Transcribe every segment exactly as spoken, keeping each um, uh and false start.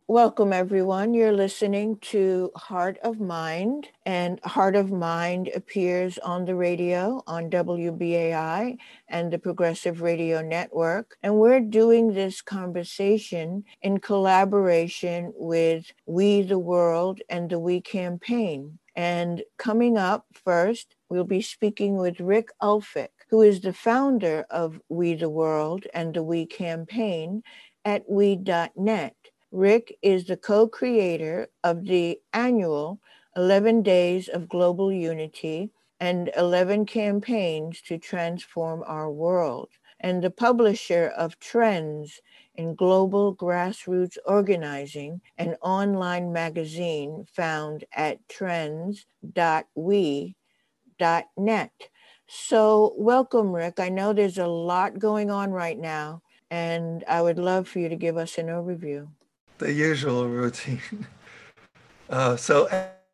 Welcome, everyone. You're listening to Heart of Mind, and Heart of Mind appears on the radio on W B A I and the Progressive Radio Network. And we're doing this conversation in collaboration with We the World and the We Campaign. And coming up first, we'll be speaking with Rick Ulfik, who is the founder of We the World and the We Campaign at we dot net. Rick is the co-creator of the annual eleven Days of Global Unity and eleven Campaigns to Transform Our World, and the publisher of Trends in Global Grassroots Organizing, an online magazine found at trends dot we dot net. So, welcome, Rick. I know there's a lot going on right now, and I would love for you to give us an overview. The usual routine. Uh, so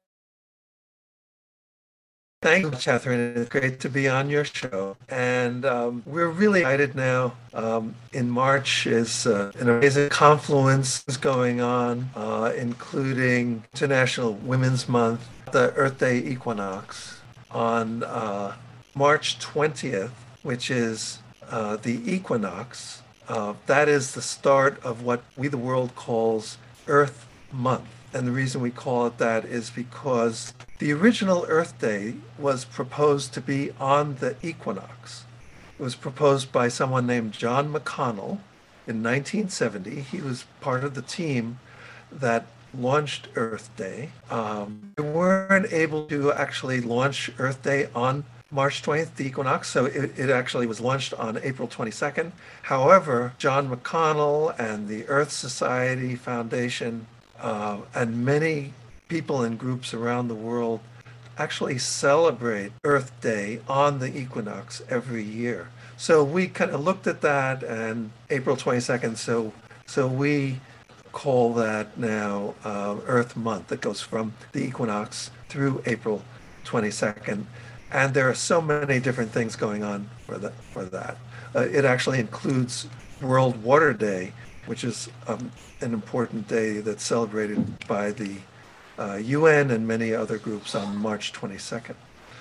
thank you, Catherine. It's great to be on your show. And um, we're really excited now. Um, in March is uh, an amazing confluence going on, uh, including International Women's Month, the Earth Day equinox on uh, March twentieth, which is uh, the equinox. Uh, that is the start of what We the World calls Earth Month. And the reason we call it that is because the original Earth Day was proposed to be on the equinox. It was proposed by someone named John McConnell in nineteen seventy. He was part of the team that launched Earth Day. Um, we weren't able to actually launch Earth Day on March twentieth, the equinox, so it, it actually was launched on April twenty-second. However, John McConnell and the Earth Society Foundation uh, and many people and groups around the world actually celebrate Earth Day on the equinox every year. So we kind of looked at that and April twenty-second, so so we call that now uh, Earth Month. It goes from the equinox through April twenty-second. And there are so many different things going on for that. For that. Uh, it actually includes World Water Day, which is um, an important day that's celebrated by the uh, U N and many other groups on March twenty-second.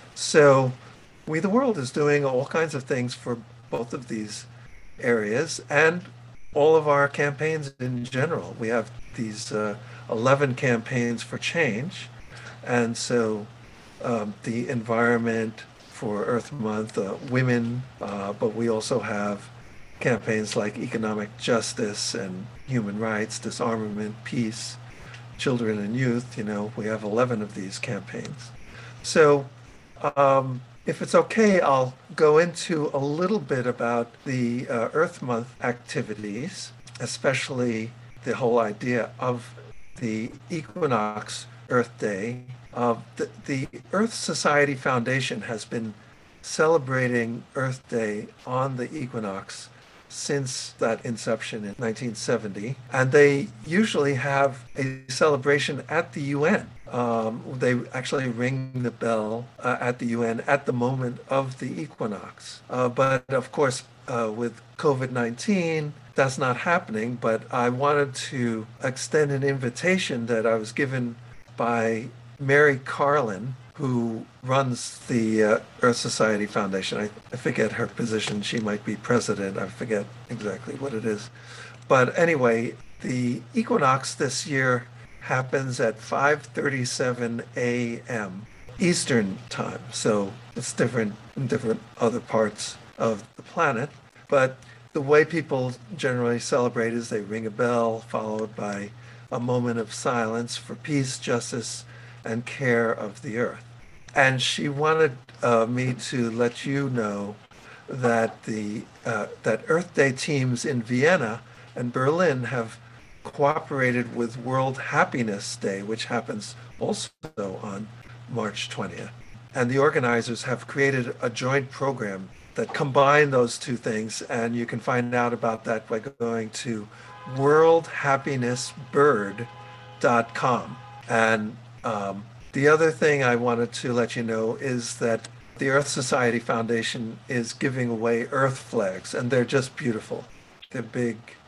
So We the World is doing all kinds of things for both of these areas and all of our campaigns in general. We have these uh, eleven campaigns for change. And so um, the environment for Earth Month, uh, women, uh, but we also have campaigns like economic justice and human rights, disarmament, peace, children and youth. You know, we have eleven of these campaigns. So um, if it's okay, I'll go into a little bit about the uh, Earth Month activities, especially the whole idea of the equinox Earth Day. Uh, the, the Earth Society Foundation has been celebrating Earth Day on the equinox since that inception in nineteen seventy. And they usually have a celebration at the U N. Um, they actually ring the bell uh, at the U N at the moment of the equinox. Uh, but of course, uh, with COVID nineteen, that's not happening. But I wanted to extend an invitation that I was given by Mary Carlin, who runs the uh, Earth Society Foundation. I, I forget her position. She might be president. I forget exactly what it is. But anyway, the equinox this year happens at five thirty-seven a m Eastern time. So it's different in different other parts of the planet. But the way people generally celebrate is they ring a bell, followed by a moment of silence for peace, justice, and care of the earth. And she wanted uh, me to let you know that the uh, that Earth Day teams in Vienna and Berlin have cooperated with World Happiness Day, which happens also on March twentieth. And the organizers have created a joint program that combine those two things. And you can find out about that by going to world happiness bird dot com. And um, the other thing I wanted to let you know is that the Earth Society Foundation is giving away Earth flags, and they're just beautiful. They're big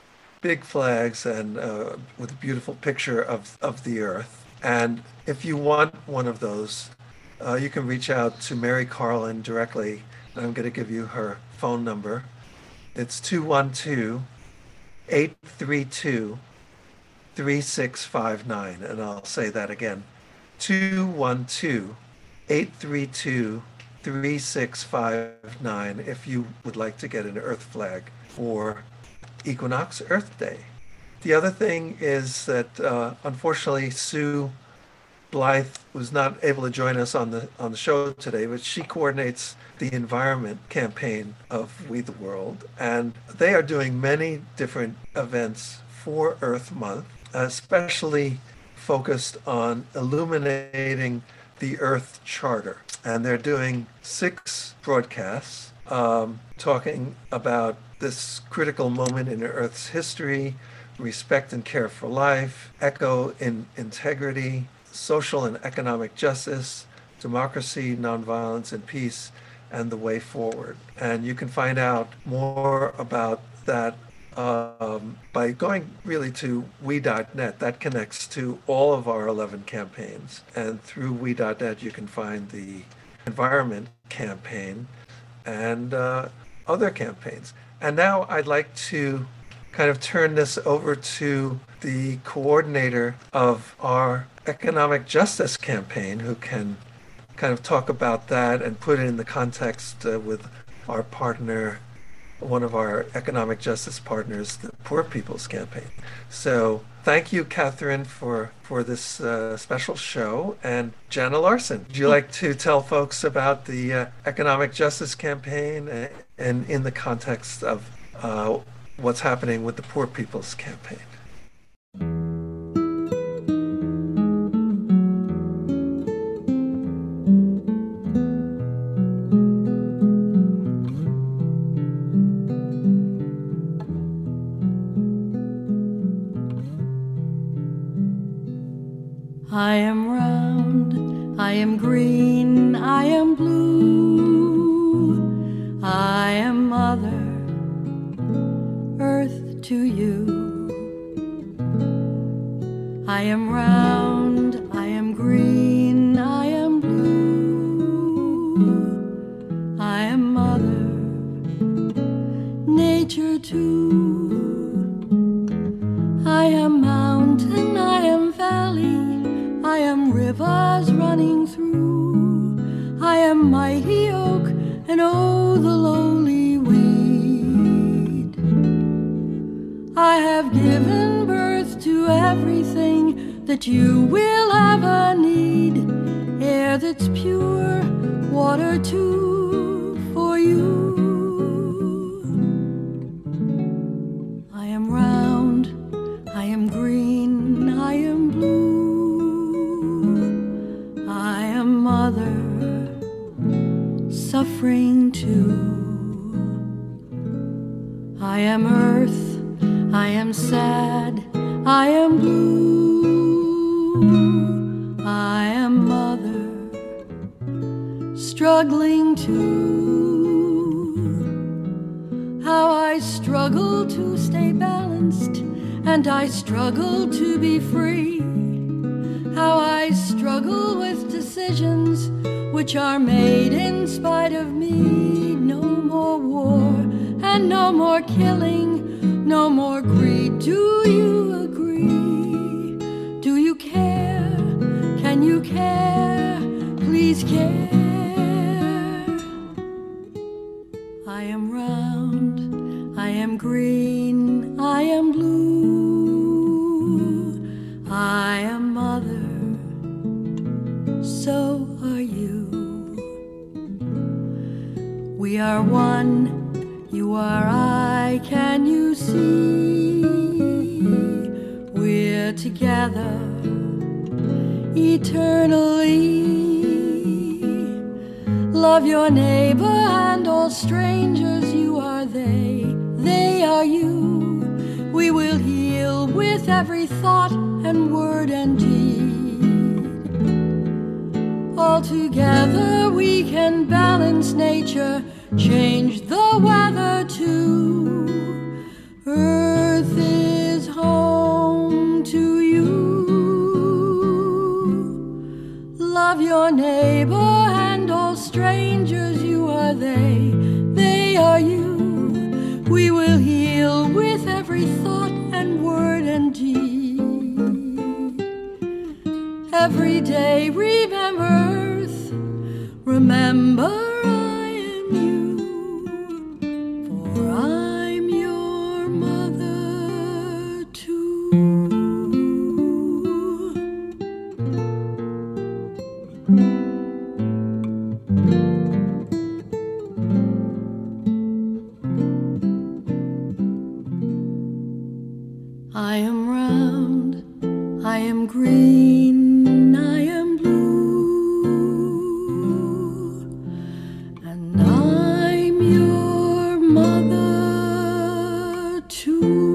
big flags and uh, with a beautiful picture of, of the earth. And if you want one of those, uh, you can reach out to Mary Carlin directly. And I'm going to give you her phone number. It's two one two, eight three two, three six five nine. And I'll say that again, two one two, eight three two, three six five nine if you would like to get an earth flag for Equinox Earth Day. The other thing is that uh, unfortunately Sue Blythe was not able to join us on the on the show today, but she coordinates the environment campaign of We the World, and they are doing many different events for Earth Month, especially focused on illuminating the Earth Charter. And they're doing six broadcasts um, talking about this critical moment in Earth's history, respect and care for life, eco in integrity, social and economic justice, democracy, nonviolence, and peace, and the way forward. And you can find out more about that um, by going really to we dot net. That connects to all of our eleven campaigns. And through we dot net, you can find the environment campaign and uh, other campaigns. And now I'd like to kind of turn this over to the coordinator of our economic justice campaign, who can kind of talk about that and put it in the context uh, with our partner, one of our economic justice partners, the Poor People's Campaign. So thank you, Catherine, for, for this uh, special show. And Jana Larson, would you like to tell folks about the uh, economic justice campaign and, and in the context of uh, what's happening with the Poor People's Campaign? I am round, I am green, I am blue, I am Mother Earth to you. I am round, I am green, I am blue, I am Mother Nature too. I am mountain, I am valley, I am rivers running through, I am mighty oak, and oh, the lowly weed. I have given birth to everything that you will ever need, air that's pure, water too, for you. I am round, I am green, I am blue, Mother, suffering too. I am earth, I am sad, I am blue, I am Mother, struggling too. How I struggle to stay balanced, and I struggle to be free. How I struggle with decisions which are made in spite of me. No more war and no more killing, no more greed. Do you agree? Do you care? Can you care? Please care. I am round, I am green, I am blue, I am Mother, so are you. We are one, you are I, can you see? We're together eternally. Love your neighbor and all strangers, you are they, they are you. We will heal with every thought and word and deed. All together we can balance nature, change the weather too. Earth is your neighbor, and all strangers, you are they, they are you. We will heal with every thought and word and deed. Every day remember Earth, remember I am you, for I'm your mother too. I am round, I am green, I am blue, and I'm your mother too.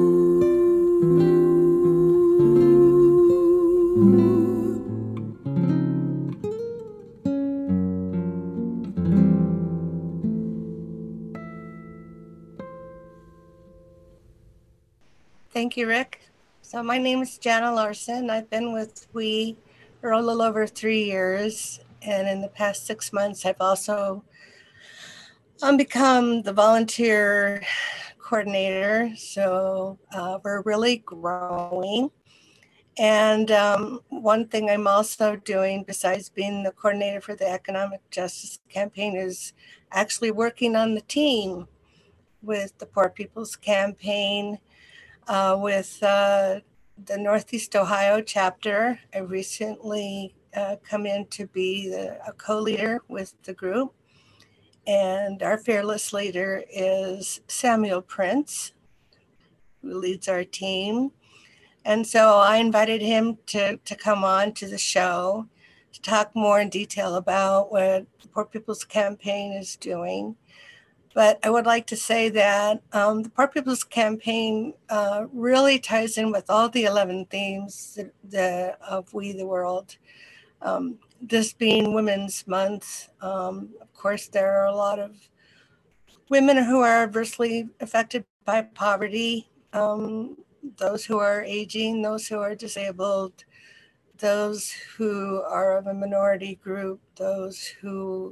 Thank you, Rick. So my name is Jana Larson. I've been with W E for a little over three years. And in the past six months, I've also um, become the volunteer coordinator. So uh, we're really growing. And um, one thing I'm also doing, besides being the coordinator for the Economic Justice Campaign, is actually working on the team with the Poor People's Campaign, uh, with uh, the Northeast Ohio chapter. I recently uh, come in to be the, a co-leader with the group. And our fearless leader is Samuel Prince, who leads our team. And so I invited him to, to come on to the show to talk more in detail about what the Poor People's Campaign is doing. But I would like to say that um, the Poor People's Campaign uh, really ties in with all the eleven themes that, the, of We the World. Um, this being Women's Month, um, of course, there are a lot of women who are adversely affected by poverty, um, those who are aging, those who are disabled, those who are of a minority group, those who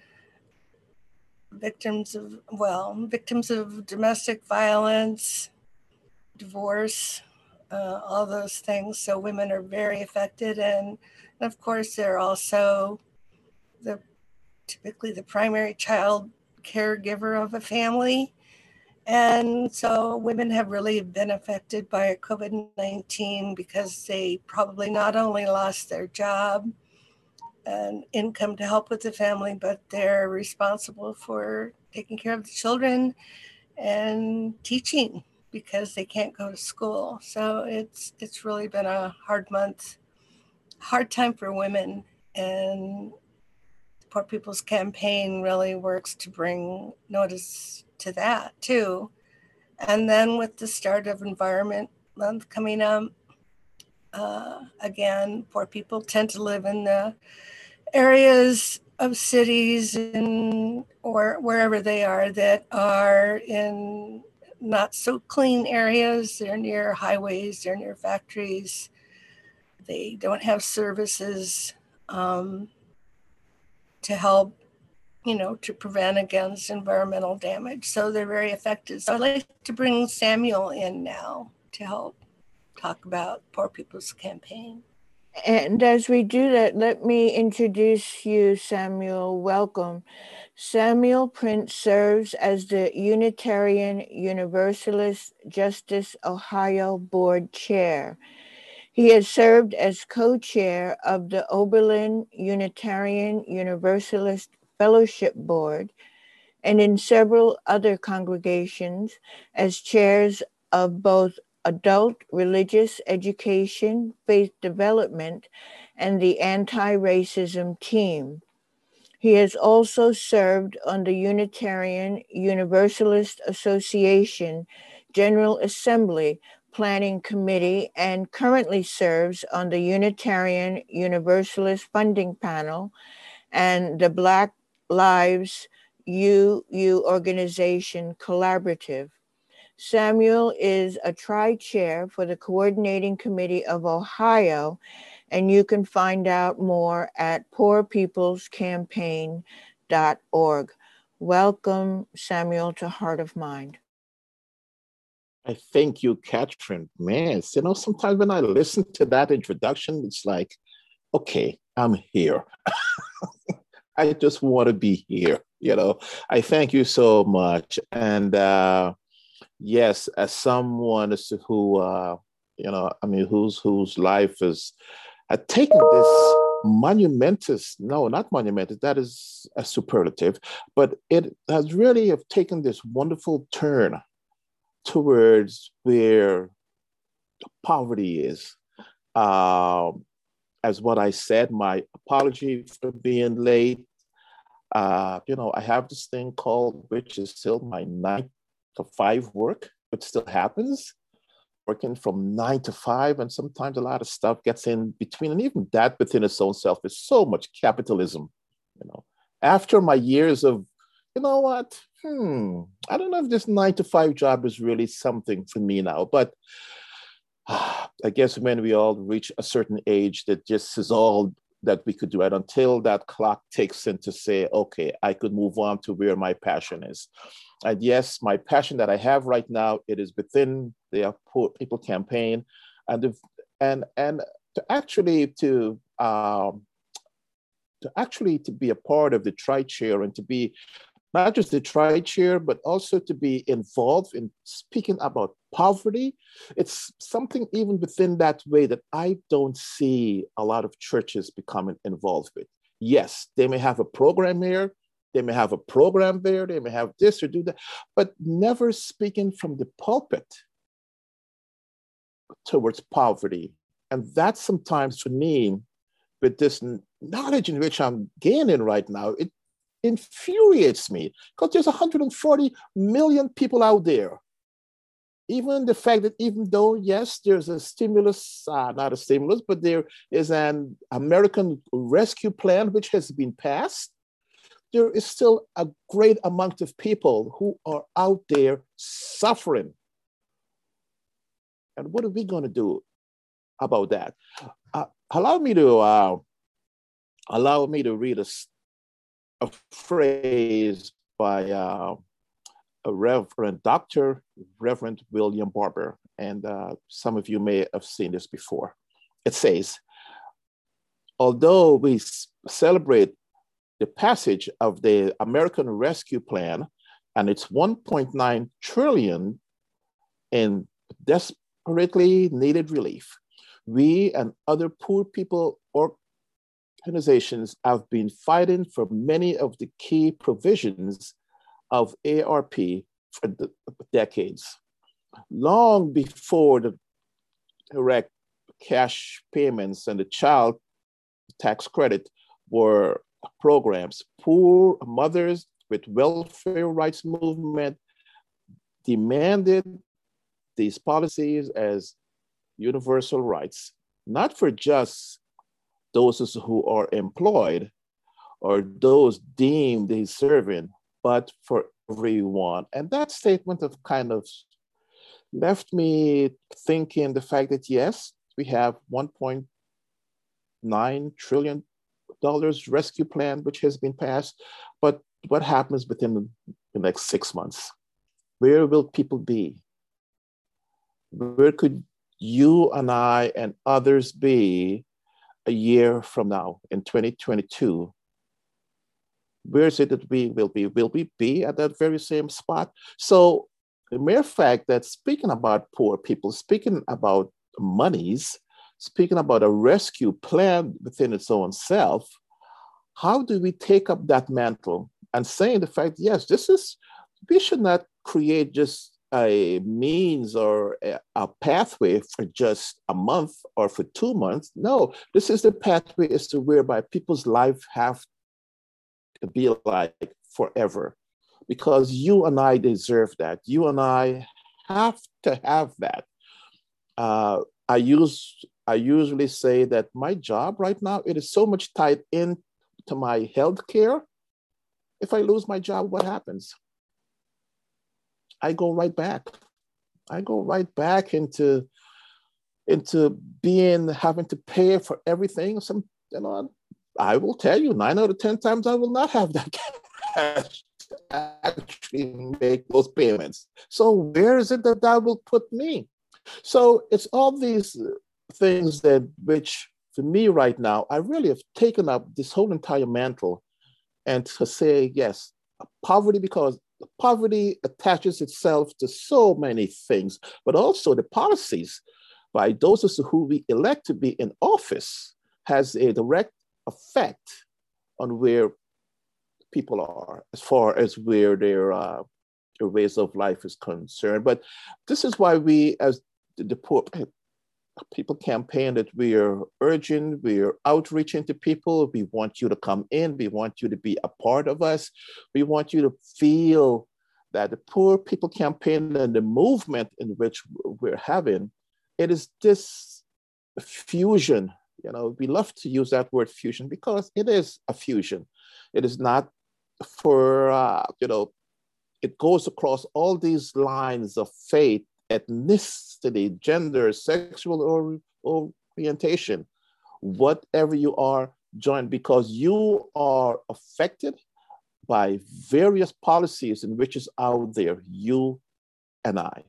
victims of, well, victims of domestic violence, divorce, uh, all those things. So women are very affected. And of course, they're also the typically the primary child caregiver of a family. And so women have really been affected by COVID nineteen because they probably not only lost their job and income to help with the family, but they're responsible for taking care of the children and teaching because they can't go to school. So it's it's really been a hard month, hard time for women. And the Poor People's Campaign really works to bring notice to that too. And then with the start of Environment Month coming up, uh, again, poor people tend to live in the areas of cities and or wherever they are that are in not so clean areas. They're near highways, they're near factories. They don't have services um, to help, you know, to prevent against environmental damage. So they're very affected. So I'd like to bring Samuel in now to help talk about Poor People's Campaign. And as we do that, let me introduce you, Samuel. Welcome. Samuel Prince serves as the Unitarian Universalist Justice Ohio Board Chair. He has served as co-chair of the Oberlin Unitarian Universalist Fellowship Board and in several other congregations as chairs of both adult religious education, faith development, and the anti-racism team. He has also served on the Unitarian Universalist Association General Assembly Planning Committee and currently serves on the Unitarian Universalist Funding Panel and the Black Lives U U Organization Collaborative. Samuel is a tri-chair for the Coordinating Committee of Ohio, and you can find out more at poor peoples campaign dot org. Welcome, Samuel, to Heart of Mind. I thank you, Catherine. Man, you know, sometimes when I listen to that introduction, it's like, okay, I'm here. I just want to be here. You know, I thank you so much. And uh, yes, as someone who, uh, you know, I mean, whose whose life is had taken this monumentous, no, not monumentous, that is a superlative, but it has really have taken this wonderful turn towards where poverty is. Um, as what I said, my apology for being late. Uh, you know, I have this thing called, which is still my nine to five work, which still happens, working from nine to five. And sometimes a lot of stuff gets in between. And even that within its own self is so much capitalism. You know, after my years of, you know what, hmm, I don't know if this nine to five job is really something for me now, but uh, I guess when we all reach a certain age, that just is all that we could do it until that clock takes in to say, okay, I could move on to where my passion is. And yes, my passion that I have right now, it is within the Poor People campaign, and the, and and to actually to um, to actually to be a part of the tri-chair and to be not just the tri-chair, but also to be involved in speaking about poverty. It's something even within that way that I don't see a lot of churches becoming involved with. Yes, they may have a program here, they may have a program there, they may have this or do that, but never speaking from the pulpit towards poverty. And that sometimes for me, with this knowledge in which I'm gaining right now, it infuriates me because there's one hundred forty million people out there. Even the fact that even though, yes, there's a stimulus, uh, not a stimulus, but there is an American Rescue Plan which has been passed, there is still a great amount of people who are out there suffering. And what are we going to do about that? Uh, allow me to uh, allow me to read a a phrase by uh, a Reverend Doctor Reverend William Barber, and uh, some of you may have seen this before. It says, although we celebrate the passage of the American Rescue Plan and its one point nine trillion in desperately needed relief, we and other poor people or organizations have been fighting for many of the key provisions of A R P for the decades. Long before the direct cash payments and the child tax credit were programs, poor mothers with welfare rights movement demanded these policies as universal rights, not for just those who are employed or those deemed deserving, but for everyone. And that statement of kind of left me thinking the fact that, yes, we have one point nine trillion dollars rescue plan, which has been passed, but what happens within the next six months? Where will people be? Where could you and I and others be a year from now in twenty twenty-two? Where is it that we will be? Will we be at that very same spot? So the mere fact that speaking about poor people, speaking about monies, speaking about a rescue plan within its own self, how do we take up that mantle and saying the fact, yes, this is, we should not create just a means or a, a pathway for just a month or for two months. No, this is the pathway as to whereby people's life have to be like forever, because you and I deserve that. You and I have to have that. Uh, I use I usually say that my job right now, it is so much tied into my health care. If I lose my job, what happens? I go right back I go right back into into being having to pay for everything. Some, you know, I will tell you, nine out of ten times I will not have that cash to actually make those payments. So where is it that that will put me? So it's all these things that, which for me right now, I really have taken up this whole entire mantle and to say, yes, poverty, because poverty attaches itself to so many things, but also the policies by those who we elect to be in office has a direct effect on where people are as far as where their, uh, their ways of life is concerned. But this is why we, as the, the Poor People Campaign, that we are urging, we are outreaching to people. We want you to come in. We want you to be a part of us. We want you to feel that the Poor People Campaign and the movement in which we're having, it is this fusion. You know, we love to use that word fusion because it is a fusion. It is not for, uh, you know, it goes across all these lines of faith, ethnicity, gender, sexual or, orientation, whatever you are, join, because you are affected by various policies in which is out there, you and I.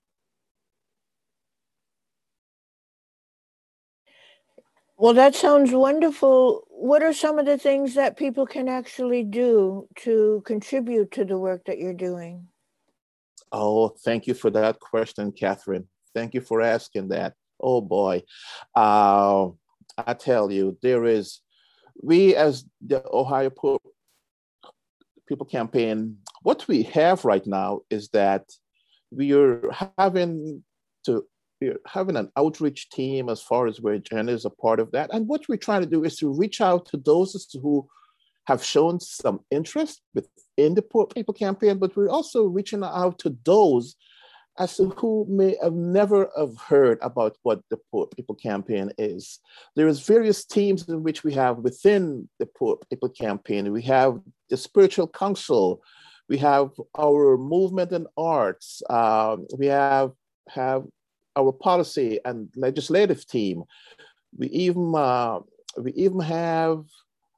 Well, that sounds wonderful. What are some of the things that people can actually do to contribute to the work that you're doing? Oh, thank you for that question, Catherine. Thank you for asking that. Oh boy. Uh, I tell you, there is, we as the Ohio Poor People Campaign, what we have right now is that we are having to we're having an outreach team as far as where Jen is a part of that. And what we're trying to do is to reach out to those who have shown some interest within the Poor People Campaign, but we're also reaching out to those as to who may have never have heard about what the Poor People Campaign is. There is various teams in which we have within the Poor People Campaign. We have the Spiritual Council, we have our movement and arts, um, we have, have our policy and legislative team. We even, uh, we even have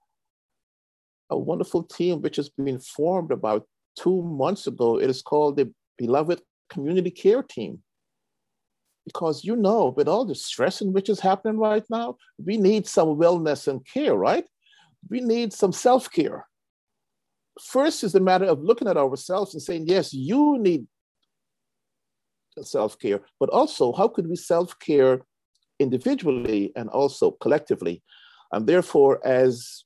a wonderful team which has been formed about two months ago. It is called the Beloved Community Care Team. Because you know, with all the stress in which is happening right now, we need some wellness and care, right? We need some self-care. First is the matter of looking at ourselves and saying, yes, you need self-care, but also how could we self-care individually and also collectively? And therefore, as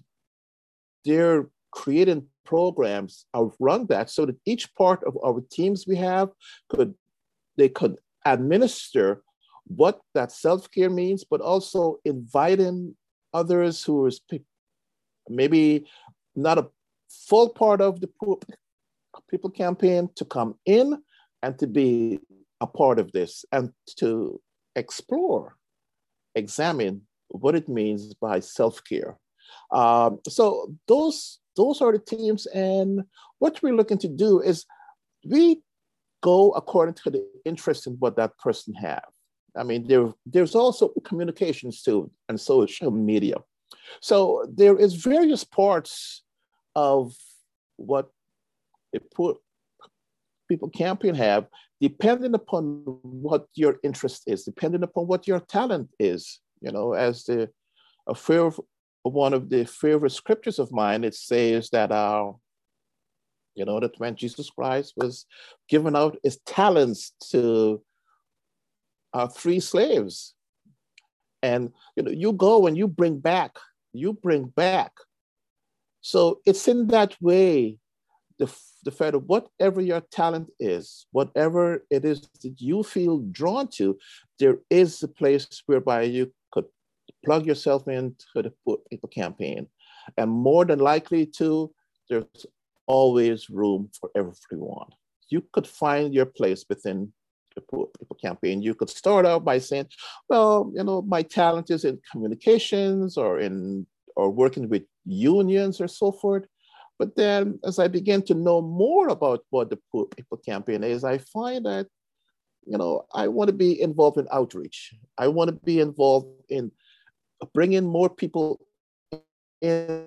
they're creating programs around that so that each part of our teams we have could, they could administer what that self-care means, but also inviting others who is maybe not a full part of the Poor People Campaign to come in and to be a part of this and to explore, examine what it means by self-care. Um, so those, those are the teams, and what we're looking to do is we go according to the interest in what that person has. I mean, there, there's also communications too, and social media. So there is various parts of what a Poor People Campaign have, depending upon what your interest is, depending upon what your talent is. You know, as the a favorite, one of the favorite scriptures of mine, it says that uh, you know, that when Jesus Christ was giving out his talents to uh, three slaves, and you know, you go and you bring back, you bring back. So it's in that way, the, the fact of whatever your talent is, whatever it is that you feel drawn to, there is a place whereby you could plug yourself into the Poor People Campaign. And more than likely to, there's always room for everyone. You could find your place within the Poor People Campaign. You could start out by saying, well, you know, my talent is in communications or in or working with unions or so forth. But then as I begin to know more about what the Poor People Campaign is, I find that you know, I want to be involved in outreach. I want to be involved in bringing more people in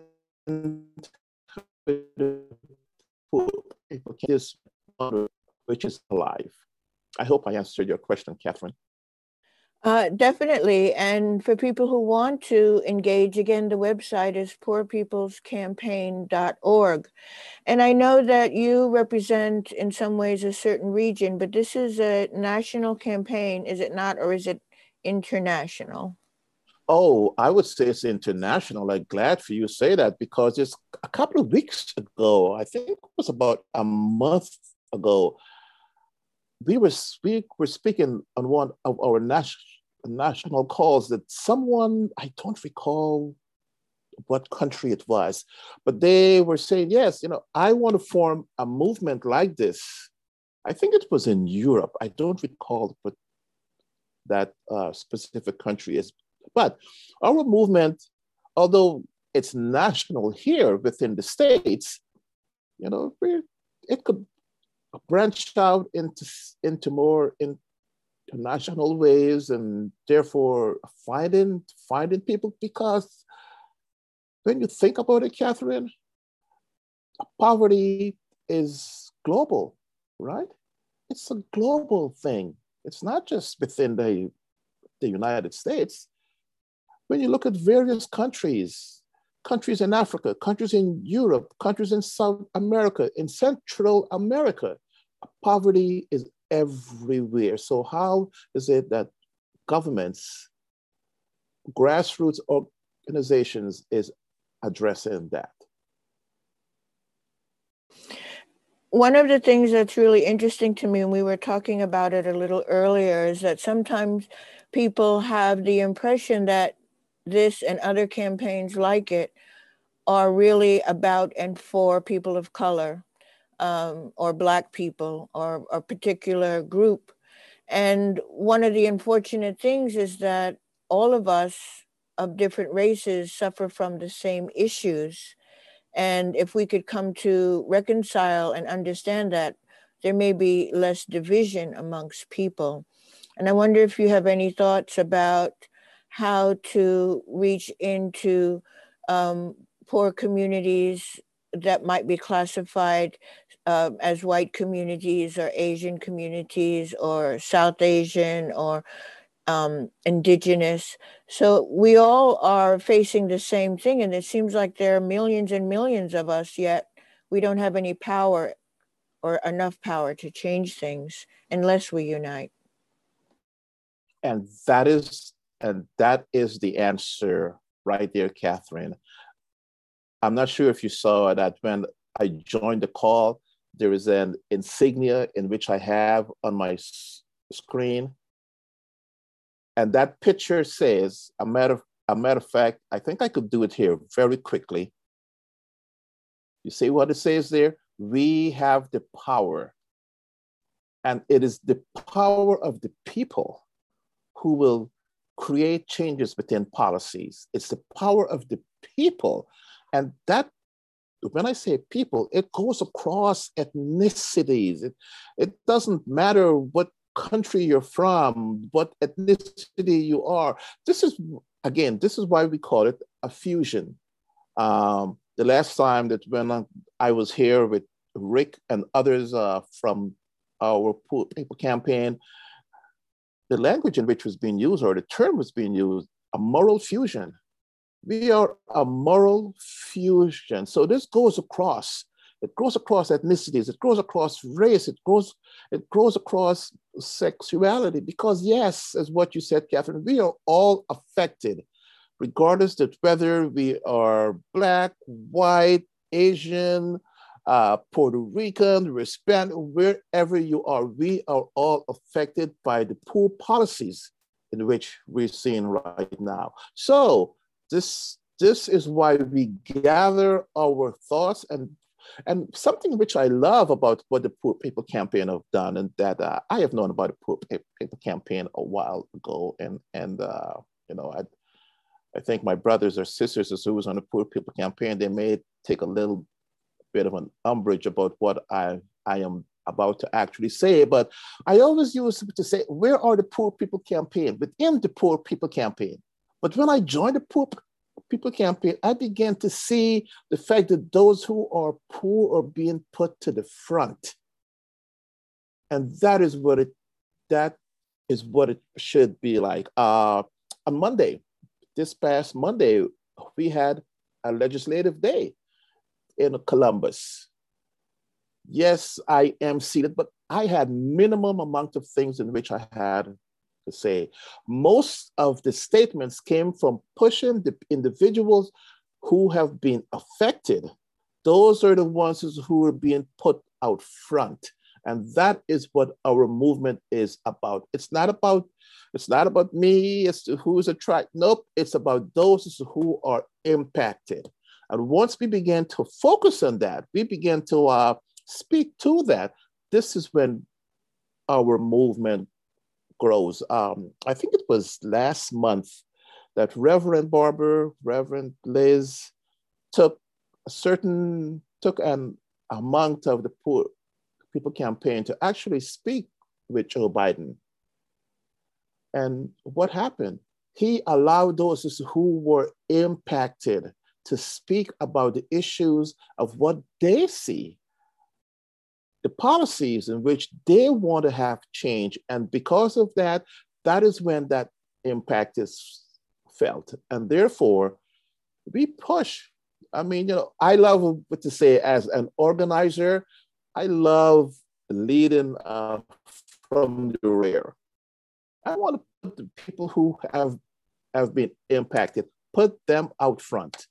this which is alive. I hope I answered your question, Catherine. Uh, definitely. And for people who want to engage, again, the website is poor peoples campaign dot org. And I know that you represent in some ways a certain region, but this is a national campaign, is it not? Or is it international? Oh, I would say it's international. I'm glad for you to say that, because it's a couple of weeks ago, I think it was about a month ago, we were, we were speaking on one of our national national calls that someone, I don't recall what country it was, but they were saying, yes, you know, I want to form a movement like this. I think it was in Europe. I don't recall what that uh, specific country is. But our movement, although it's national here within the States, you know, it could branch out into, into more international ways, and therefore finding, finding people, because when you think about it, Catherine, poverty is global, right? It's a global thing. It's not just within the, the United States. When you look at various countries, countries in Africa, countries in Europe, countries in South America, in Central America, poverty is everywhere. So how is it that governments, grassroots organizations is addressing that? One of the things that's really interesting to me, and we were talking about it a little earlier, is that sometimes people have the impression that this and other campaigns like it are really about and for people of color, um, or Black people, or a particular group. And one of the unfortunate things is that all of us of different races suffer from the same issues. And if we could come to reconcile and understand that, there may be less division amongst people. And I wonder if you have any thoughts about how to reach into um, poor communities that might be classified uh, as white communities or Asian communities or South Asian or um, indigenous. So we all are facing the same thing. And it seems like there are millions and millions of us, yet we don't have any power or enough power to change things unless we unite. And that is, and that is the answer right there, Catherine. I'm not sure if you saw that when I joined the call, there is an insignia in which I have on my s- screen. And that picture says, a matter, of, a matter of fact, I think I could do it here very quickly. You see what it says there? We have the power. And it is the power of the people who will create changes within policies. It's the power of the people. And that, when I say people, it goes across ethnicities. It, it doesn't matter what country you're from, what ethnicity you are. This is, again, this is why we call it a fusion. Um, the last time that when I was here with Rick and others uh, from our Poor People campaign, the language in which was being used, or the term was being used, a moral fusion. We are a moral fusion. So this goes across, it goes across ethnicities, it goes across race, it goes, it goes across sexuality, because yes, as what you said, Catherine, we are all affected, regardless of whether we are Black, white, Asian, uh, Puerto Rican, Hispanic, wherever you are, we are all affected by the poor policies in which we're seeing right now. So this, this is why we gather our thoughts, and, and something which I love about what the Poor People Campaign have done, and that uh, I have known about the Poor People Campaign a while ago, and, and uh, you know, I, I think my brothers or sisters who was on the Poor People Campaign, they may take a little bit of an umbrage about what I, I am about to actually say, but I always use to say, where are the Poor People Campaign? Within the Poor People Campaign. But when I joined the Poor People Campaign, I began to see the fact that those who are poor are being put to the front. And that is what it, that is what it should be like. Uh, on Monday, this past Monday, we had a legislative day in Columbus. Yes, I am seated, but I had minimum amount of things in which I had to say. Most of the statements came from pushing the individuals who have been affected. Those are the ones who are being put out front. And that is what our movement is about. It's not about, it's not about me, it's who's attracted. Nope, it's about those who are impacted. And once we began to focus on that, we began to uh, speak to that. This is when our movement grows. Um, I think it was last month that Reverend Barber, Reverend Liz took a certain, took an amount of the Poor People Campaign to actually speak with Joe Biden. And what happened? He allowed those who were impacted to speak about the issues of what they see, the policies in which they want to have change. And because of that, that is when that impact is felt. And therefore, we push. I mean, you know, I love what to say as an organizer. I love leading uh, from the rear. I want to put the people who have, have been impacted, put them out front.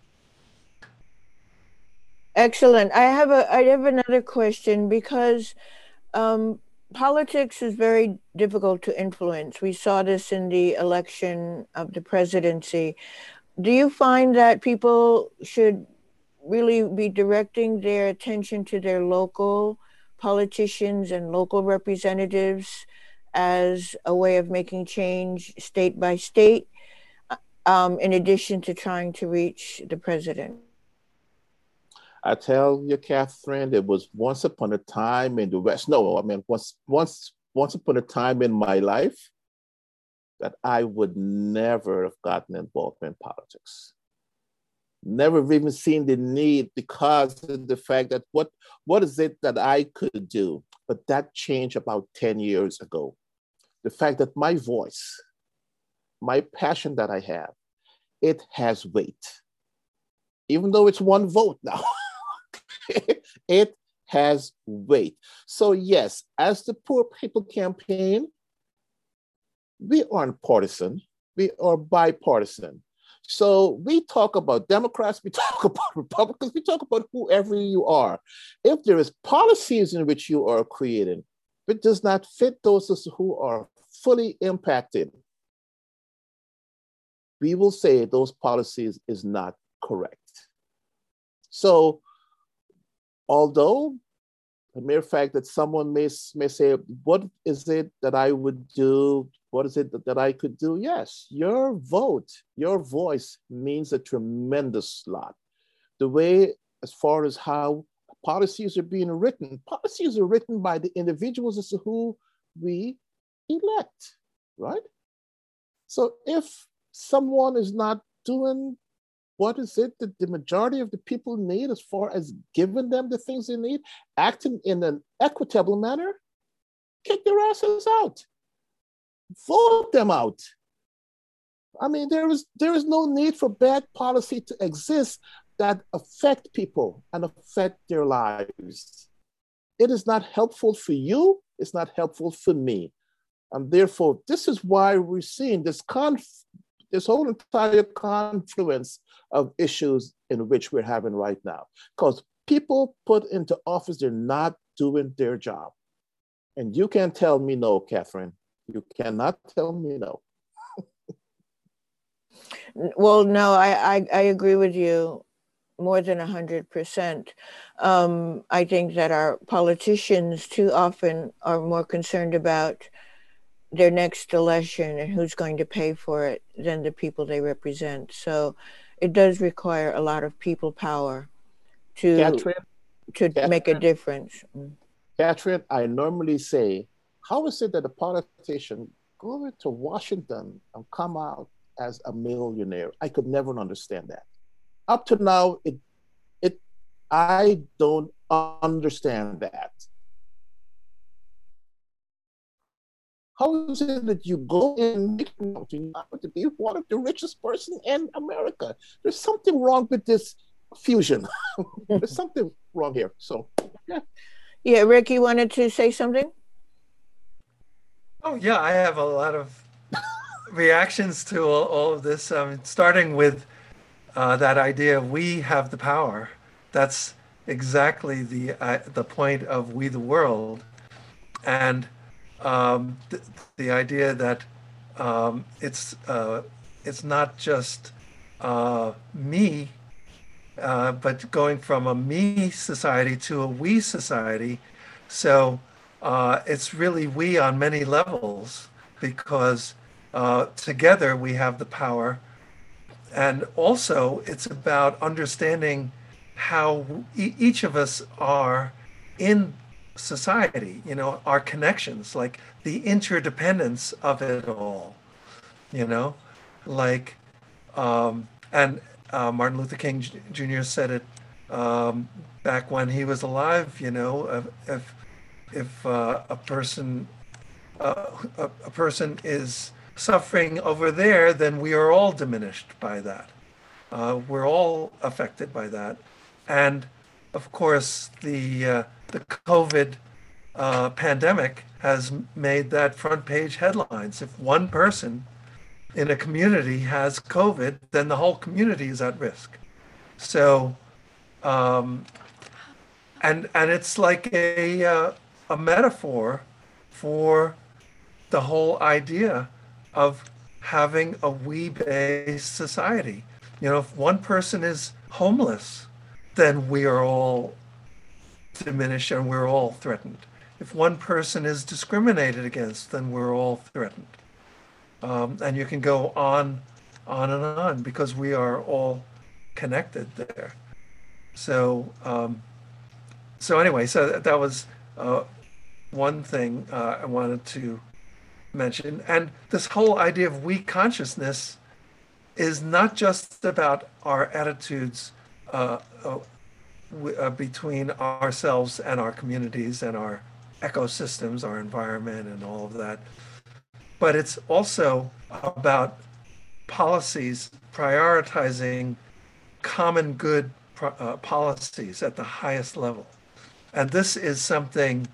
Excellent. I have a I have another question, because um, politics is very difficult to influence. We saw this in the election of the presidency. Do you find that people should really be directing their attention to their local politicians and local representatives as a way of making change state by state, um, in addition to trying to reach the president? I tell you, Catherine, there was once upon a time in the West. No, I mean, once, once, once upon a time in my life that I would never have gotten involved in politics. Never even seen the need, because of the fact that what, what is it that I could do? But that changed about ten years ago. The fact that my voice, my passion that I have, it has weight. Even though it's one vote now, it has weight. So yes, as the Poor People Campaign, we aren't partisan, we are bipartisan. So we talk about Democrats, we talk about Republicans, we talk about whoever you are. If there is policies in which you are creating, it does not fit those who are fully impacted, we will say those policies is not correct. So although the mere fact that someone may, may say, what is it that I would do? What is it that, that I could do? Yes, your vote, your voice means a tremendous lot. The way, as far as how policies are being written, policies are written by the individuals as to who we elect, right? So if someone is not doing what is it that the majority of the people need as far as giving them the things they need, acting in an equitable manner, kick their asses out. Vote them out. I mean, there is, there is no need for bad policy to exist that affect people and affect their lives. It is not helpful for you. It's not helpful for me. And therefore, this is why we're seeing this conf this whole entire confluence of issues in which we're having right now. Because people put into office, they're not doing their job. And you can't tell me no, Catherine. You cannot tell me no. Well, no, I, I, I agree with you more than one hundred percent. Um, I think that our politicians too often are more concerned about their next election and who's going to pay for it than the people they represent. So it does require a lot of people power to, Catherine, to Catherine, make a difference. Catherine, I normally say, how is it that a politician go to Washington and come out as a millionaire? I could never understand that. Up to now, it it I don't understand that. How is it that you go and make to be one of the richest person in America? There's something wrong with this fusion. There's something wrong here. So, yeah. Yeah, Rick, you wanted to say something? Oh, yeah, I have a lot of reactions to all, all of this, um, starting with uh, that idea of we have the power. That's exactly the uh, the point of We the World. And um, th- the idea that um, it's uh, it's not just uh, me, uh, but going from a me society to a we society. So uh, it's really we on many levels because uh, together we have the power. And also it's about understanding how e- each of us are in society, you know, our connections, like the interdependence of it all, you know, like, um, and uh, Martin Luther King Junior said it um, back when he was alive, you know, if, if, if uh, a person, uh, a, a person is suffering over there, then we are all diminished by that. Uh, we're all affected by that. And of course, the uh, the COVID uh, pandemic has made that front page headlines. If one person in a community has COVID, then the whole community is at risk. So, um, and and it's like a uh, a metaphor for the whole idea of having a we-based society. You know, if one person is homeless, then we are all diminished and we're all threatened. If one person is discriminated against, then we're all threatened. Um, and you can go on, on and on because we are all connected there. So, um, so anyway, so that was uh, one thing uh, I wanted to mention. And this whole idea of we consciousness is not just about our attitudes uh, uh, uh, between ourselves and our communities and our ecosystems, our environment, and all of that, but it's also about policies prioritizing common good uh, policies at the highest level. And this is something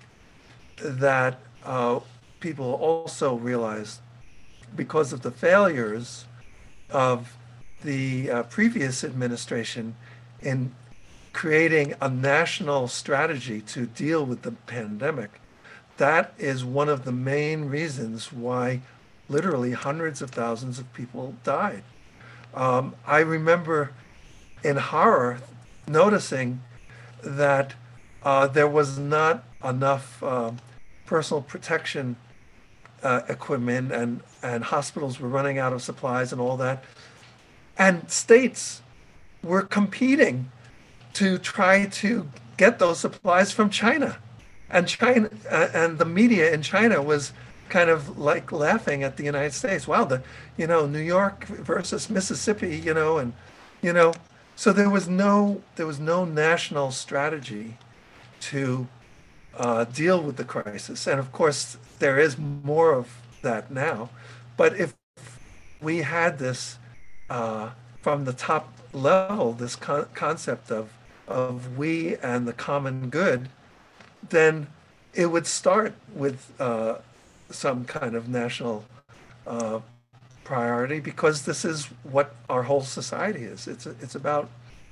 that uh, people also realize because of the failures of the uh, previous administration in creating a national strategy to deal with the pandemic. That is one of the main reasons why literally hundreds of thousands of people died. Um, I remember in horror noticing that uh, there was not enough uh, personal protection uh, equipment and, and hospitals were running out of supplies and all that. And states were competing to try to get those supplies from China. And China uh, and the media in China was kind of like laughing at the United States. Wow, the you know New York versus Mississippi, you know, and you know, so there was no there was no national strategy to uh, deal with the crisis. And of course, there is more of that now. But if we had this uh, from the top level, this con- concept of of we and the common good, then it would start with uh, some kind of national uh, priority because this is what our whole society is. It's it's about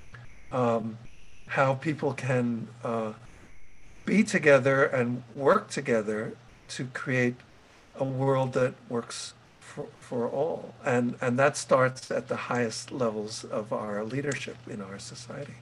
um, how people can uh, be together and work together to create a world that works for, for all. And, and that starts at the highest levels of our leadership in our society.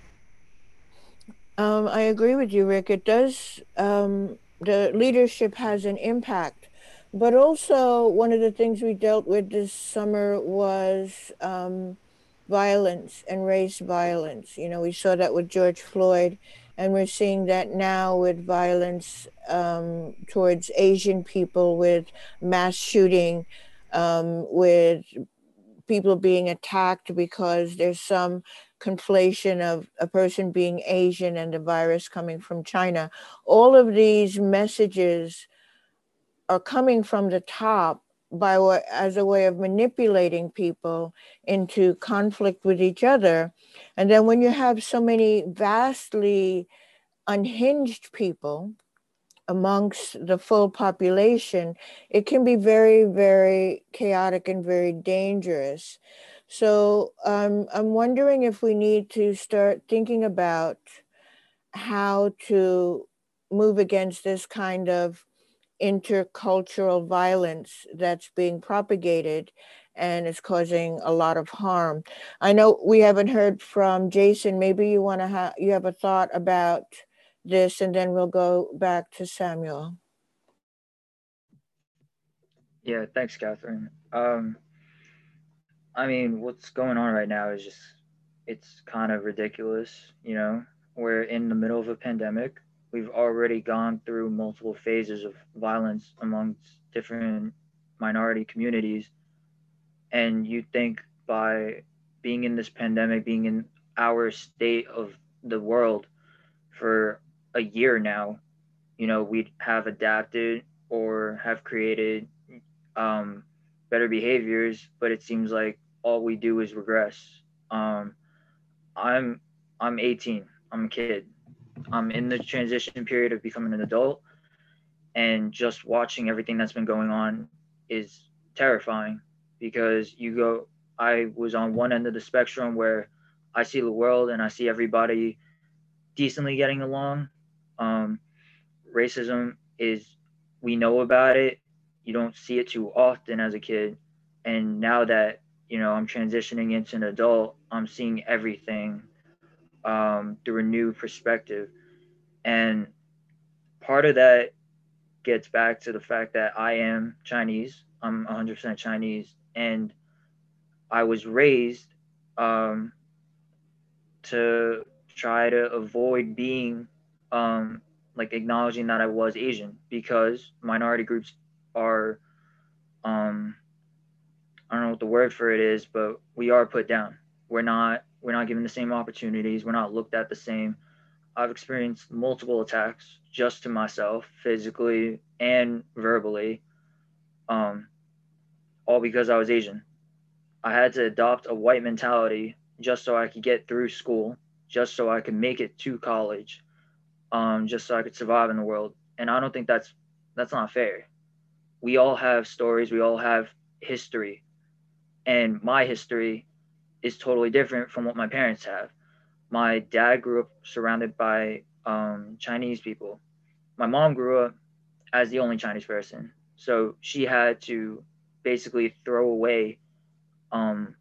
Um, I agree with you, Rick. It does, um, the leadership has an impact. But also, one of the things we dealt with this summer was um, violence and race violence. You know, we saw that with George Floyd And we're seeing that now with violence um, towards Asian people, with mass shooting, um, with people being attacked because there's some conflation of a person being Asian and the virus coming from China. All of these messages are coming from the top by what, as a way of manipulating people into conflict with each other. And then when you have so many vastly unhinged people amongst the full population, it can be very, very chaotic and very dangerous. So um, I'm wondering if we need to start thinking about how to move against this kind of intercultural violence that's being propagated and is causing a lot of harm. I know we haven't heard from Jason. Maybe you want to have you have a thought about this, and then we'll go back to Samuel. Yeah, thanks, Catherine. Um, I mean, what's going on right now is just, it's kind of ridiculous, you know? We're in the middle of a pandemic. We've already gone through multiple phases of violence amongst different minority communities. And you think by being in this pandemic, being in our state of the world for a year now, you know, we'd have adapted or have created um, better behaviors, but it seems like all we do is regress. Um, I'm I'm eighteen. I'm a kid. I'm in the transition period of becoming an adult, and just watching everything that's been going on is terrifying, because you go. I was on one end of the spectrum where I see the world and I see everybody decently getting along. Um, racism is, we know about it. You don't see it too often as a kid. And now that, you know, I'm transitioning into an adult, I'm seeing everything um, through a new perspective. And part of that gets back to the fact that I am Chinese. I'm one hundred percent Chinese. And I was raised um, to try to avoid being um, like acknowledging that I was Asian, because minority groups are, um, I don't know what the word for it is, but we are put down. We're not, we're not given the same opportunities. We're not looked at the same. I've experienced multiple attacks just to myself, physically and verbally, um, all because I was Asian. I had to adopt a white mentality just so I could get through school, just so I could make it to college, um, just so I could survive in the world. And I don't think that's that's not fair. We all have stories. We all have history, and my history is totally different from what my parents have. My dad grew up surrounded by um, Chinese people. My mom grew up as the only Chinese person, so she had to basically throw away um,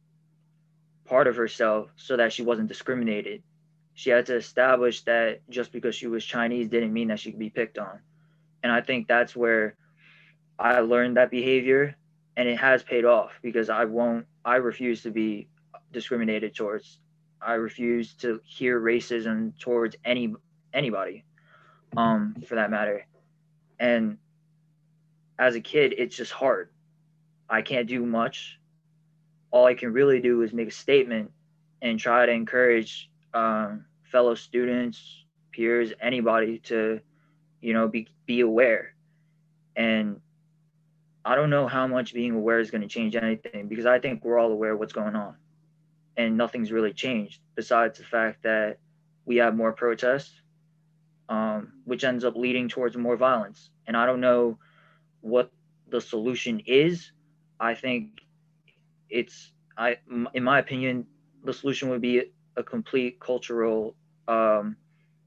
part of herself so that she wasn't discriminated. She had to establish that just because she was Chinese didn't mean that she could be picked on. And I think that's where I learned that behavior, and it has paid off, because I won't, I refuse to be discriminated towards. I refuse to hear racism towards any anybody, um, for that matter. And as a kid, it's just hard. I can't do much. All I can really do is make a statement and try to encourage um, fellow students, peers, anybody to, you know, be be aware. And I don't know how much being aware is going to change anything, because I think we're all aware of what's going on, and nothing's really changed besides the fact that we have more protests, um, which ends up leading towards more violence. And I don't know what the solution is. I think it's, I, in my opinion, the solution would be a complete cultural, um,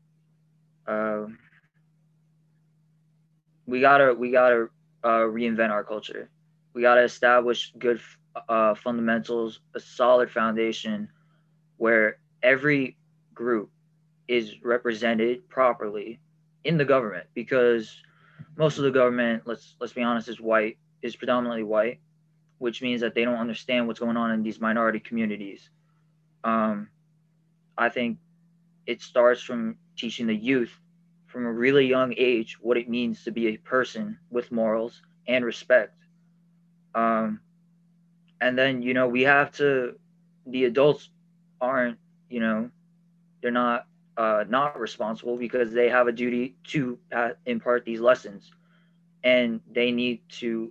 uh, we gotta, we gotta uh, reinvent our culture. We gotta establish good uh, fundamentals, a solid foundation where every group is represented properly in the government, because most of the government, let's let's be honest, is white, is predominantly white, which means that they don't understand what's going on in these minority communities. Um, I think it starts from teaching the youth from a really young age what it means to be a person with morals and respect. Um, and then, you know, we have to, the adults aren't, you know, they're not uh, not responsible because they have a duty to uh, impart these lessons, and they need to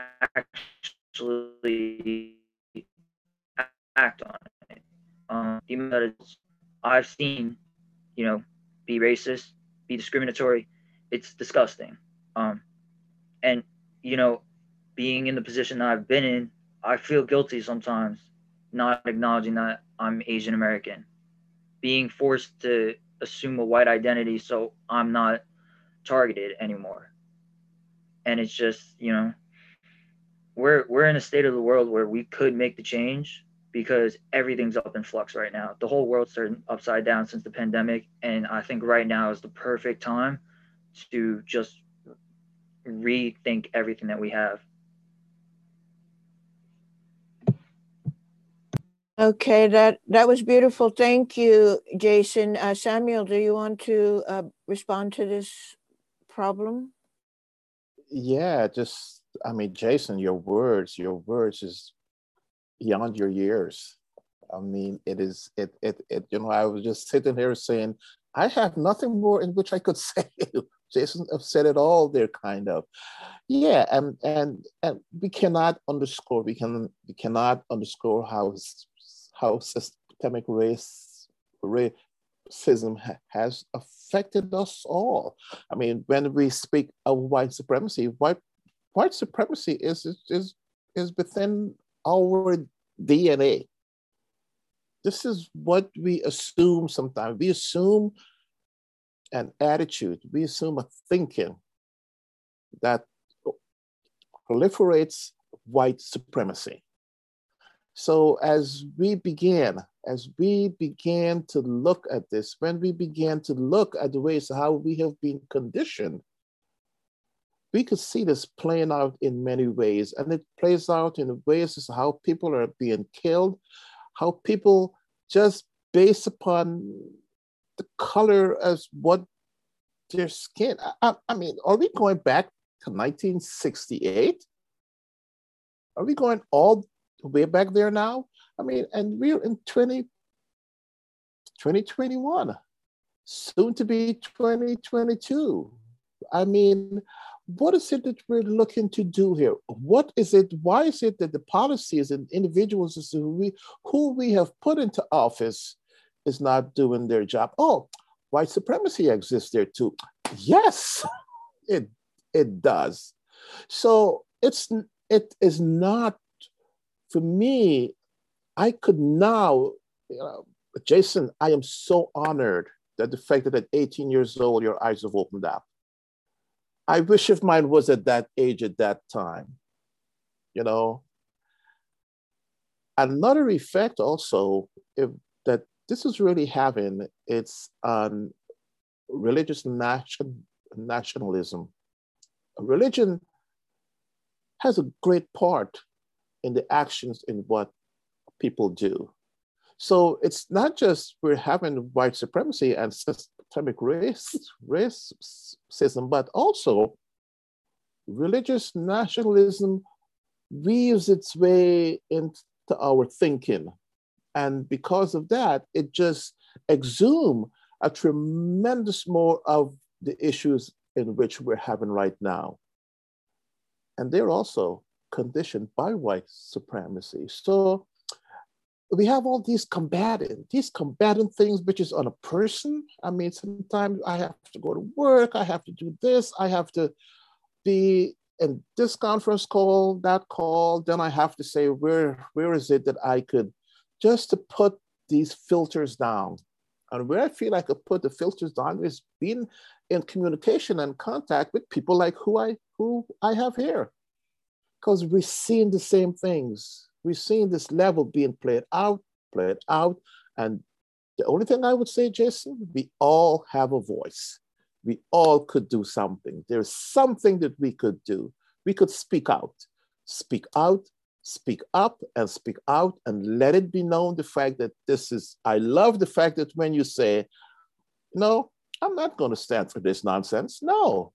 actually act on it. Um, the methods I've seen, you know, be racist, be discriminatory, it's disgusting. Um, and you know, being in the position that I've been in, I feel guilty sometimes not acknowledging that I'm Asian American, being forced to assume a white identity so I'm not targeted anymore. And it's just, you know, we're we're in a state of the world where we could make the change because everything's up in flux right now. The whole world's turned upside down since the pandemic, and I think right now is the perfect time to just rethink everything that we have. Okay, that that was beautiful. Thank you, Jason. Uh, Samuel, do you want to uh, respond to this problem? Yeah, just, I mean, Jason, your words, your words is beyond your years. I mean, it is, it, it, it, you know, I was just sitting here saying, I have nothing more in which I could say. Jason have said it all there, kind of. Yeah, and and and we cannot underscore, we can we cannot underscore how how systemic race racism ha, has affected us all. I mean, when we speak of white supremacy, white white supremacy is is is within our D N A. This is what we assume sometimes. We assume an attitude, we assume a thinking that proliferates white supremacy. So as we began, as we began to look at this, when we began to look at the ways how we have been conditioned, we could see this playing out in many ways. And it plays out in ways as how people are being killed, how people just based upon the color as what their skin. I, I mean, are we going back to nineteen sixty-eight? Are we going all the way back there now? I mean, and we're in twenty twenty-one, soon to be twenty twenty-two. I mean, what is it that we're looking to do here? What is it, why is it that the policies and individuals who we, who we have put into office is not doing their job? Oh, white supremacy exists there too. Yes, it, it does. So it's, it is not, for me, I could now, you know, Jason, I am so honored that the fact that at eighteen years old, your eyes have opened up. I wish if mine was at that age at that time, you know. Another effect also, if that this is really having, it's on religious nation, nationalism. Religion has a great part in the actions in what people do. So it's not just we're having white supremacy and systemic race, racism, but also religious nationalism weaves its way into our thinking. And because of that, it just exhumes a tremendous more of the issues in which we're having right now. And they're also conditioned by white supremacy. So we have all these combatant, these combatant things, which is on a person. I mean, sometimes I have to go to work, I have to do this, I have to be in this conference call, that call, then I have to say, where, where is it that I could, just to put these filters down. And where I feel I could put the filters down is being in communication and contact with people like who I, who I have here. Because we're seeing the same things. We're seeing this level being played out, played out. And the only thing I would say, Jason, we all have a voice. We all could do something. There's something that we could do. We could speak out, speak out, speak up and speak out and let it be known the fact that this is, I love the fact that when you say, no, I'm not going to stand for this nonsense. No,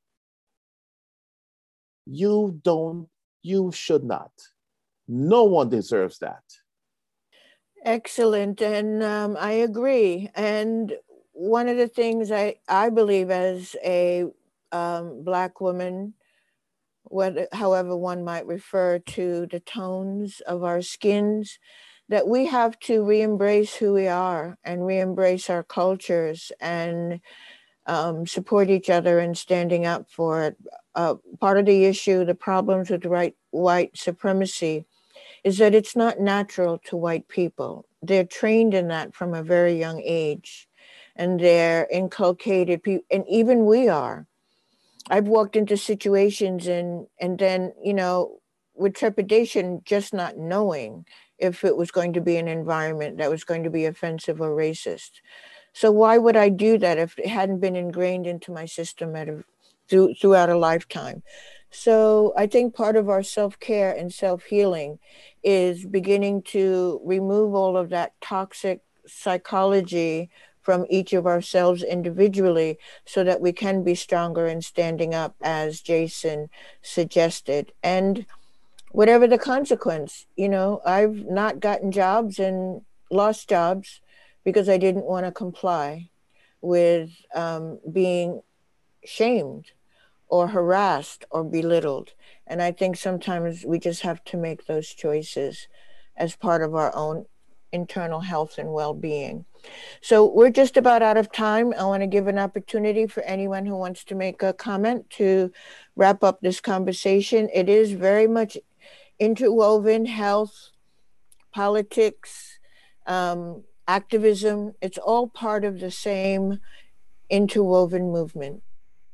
you don't, you should not. No one deserves that. Excellent. And um, I agree. And one of the things I, I believe as a um, Black woman, whether, however one might refer to the tones of our skins, that we have to re-embrace who we are and re-embrace our cultures and um, support each other in standing up for it. Uh, part of the issue, the problems with right, white supremacy, is that it's not natural to white people. They're trained in that from a very young age, and they're inculcated, and even we are. I've walked into situations and and then, you know, with trepidation, just not knowing if it was going to be an environment that was going to be offensive or racist. So why would I do that if it hadn't been ingrained into my system at a, through, throughout a lifetime? So I think part of our self-care and self-healing is beginning to remove all of that toxic psychology from each of ourselves individually so that we can be stronger in standing up, as Jason suggested. And whatever the consequence, you know, I've not gotten jobs and lost jobs because I didn't want to comply with um, being shamed or harassed or belittled. And I think sometimes we just have to make those choices as part of our own internal health and well-being. So we're just about out of time. I want to give an opportunity for anyone who wants to make a comment to wrap up this conversation. It is very much interwoven: health, politics, um, activism. It's all part of the same interwoven movement.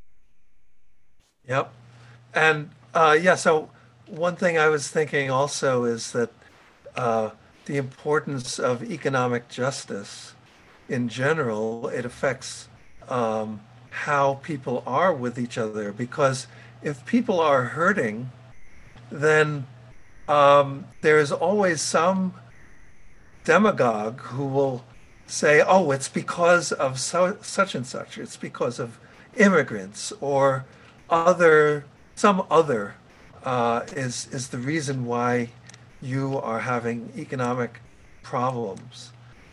Yep. And uh, yeah, so one thing I was thinking also is that uh, the importance of economic justice in general, it affects um, how people are with each other. Because if people are hurting, then um, there is always some demagogue who will say, oh, it's because of so, such and such. It's because of immigrants or other, some other uh, is, is the reason why you are having economic problems.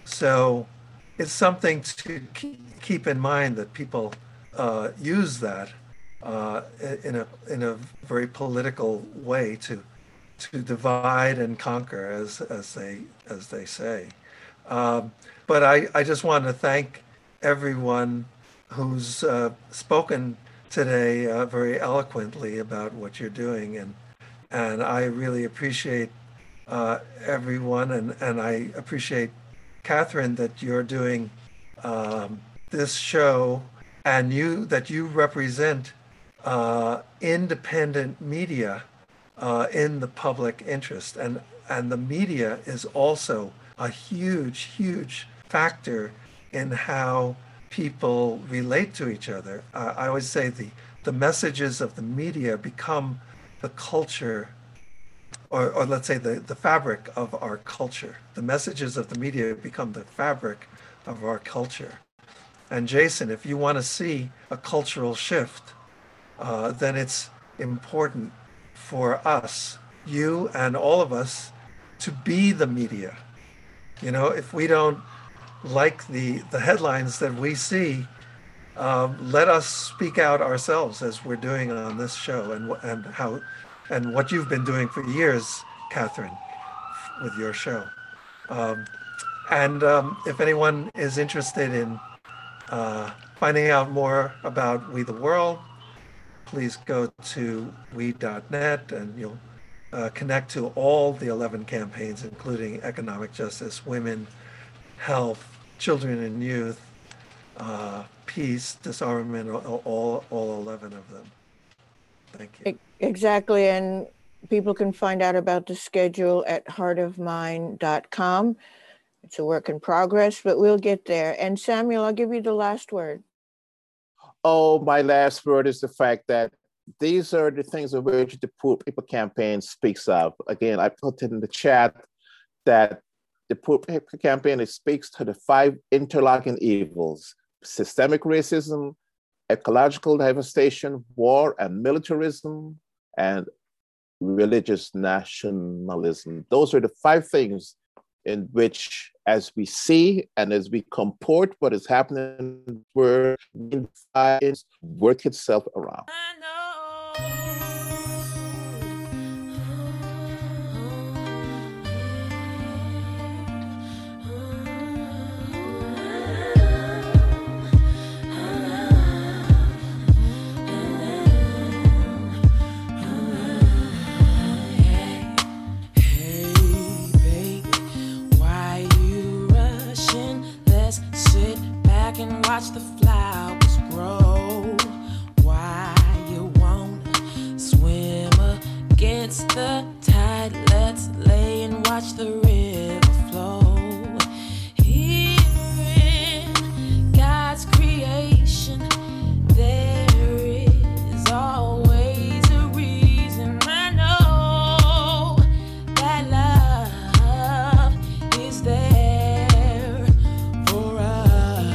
So it's something to keep in mind that people uh, use that uh, in a in a very political way to to divide and conquer, as as they as they say. Um, but I, I just want to thank everyone who's uh, spoken today uh, very eloquently about what you're doing, and and I really appreciate uh, everyone, and and I appreciate, Catherine, that you're doing um, this show, and you that you represent uh, independent media uh, in the public interest, and and the media is also a huge, huge factor in how people relate to each other. Uh, I always say the the messages of the media become the culture, or, or let's say the, the fabric of our culture. The messages of the media become the fabric of our culture. And Jason, if you want to see a cultural shift, uh, then it's important for us, you and all of us, to be the media. You know, if we don't like the, the headlines that we see, um, let us speak out ourselves, as we're doing on this show, and and how and what you've been doing for years, Catherine, with your show. Um, and um, if anyone is interested in uh, finding out more about We the World, please go to we dot net, and you'll uh, connect to all the eleven campaigns, including economic justice, women, health, children and youth, uh, peace, disarmament, all, all eleven of them. Thank you. Exactly. And people can find out about the schedule at heart of mind dot com. It's a work in progress, but we'll get there. And Samuel, I'll give you the last word. Oh, my last word is the fact that these are the things of which the Poor People Campaign speaks of. Again, I put it in the chat that the Poor People Campaign, it speaks to the five interlocking evils: systemic racism, ecological devastation, war and militarism, and religious nationalism. Those are the five things in which, as we see and as we comport what is happening, where work itself around. And watch the flowers grow. Why you wanna swim against the tide? Let's lay and watch the river flow. Here in God's creation, there is always a reason. I know that love is there for us.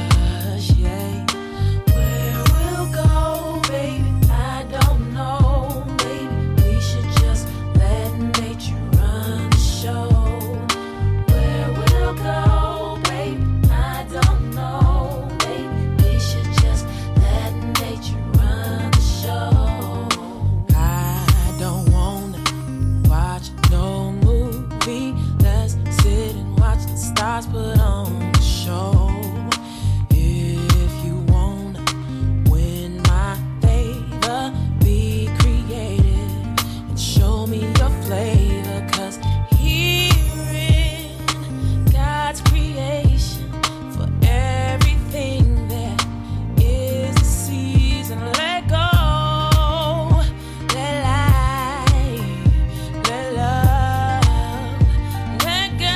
Put on the show. If you wanna win my favor, be creative and show me your flavor. Cause here in God's creation, for everything there is a season. Let go, let life, let love, let God.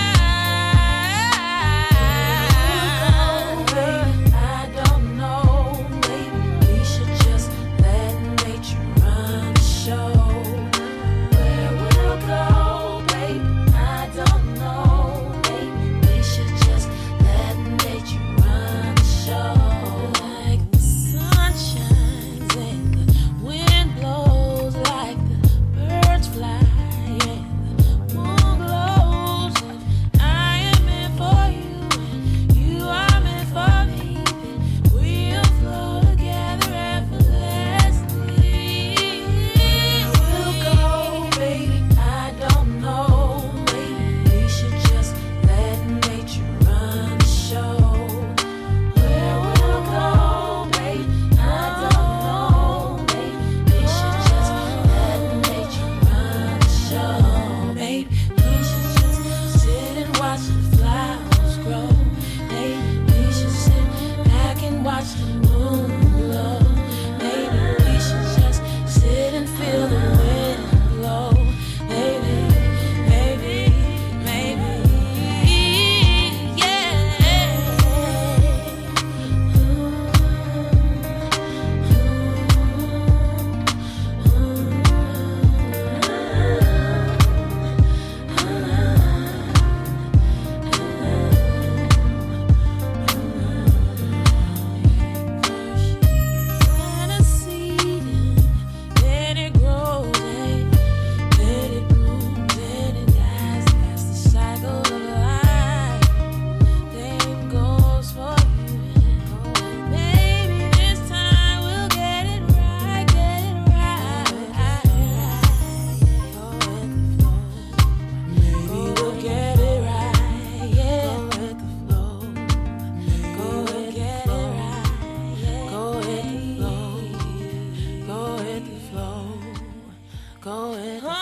Go with the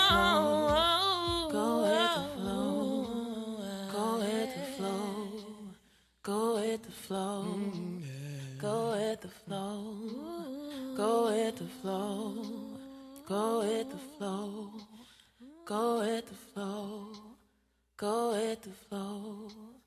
flow. Go with the flow. Go with the flow. Go with the flow. Go with the flow. Go with the flow. Go with the flow. Go with the flow. Go with the flow.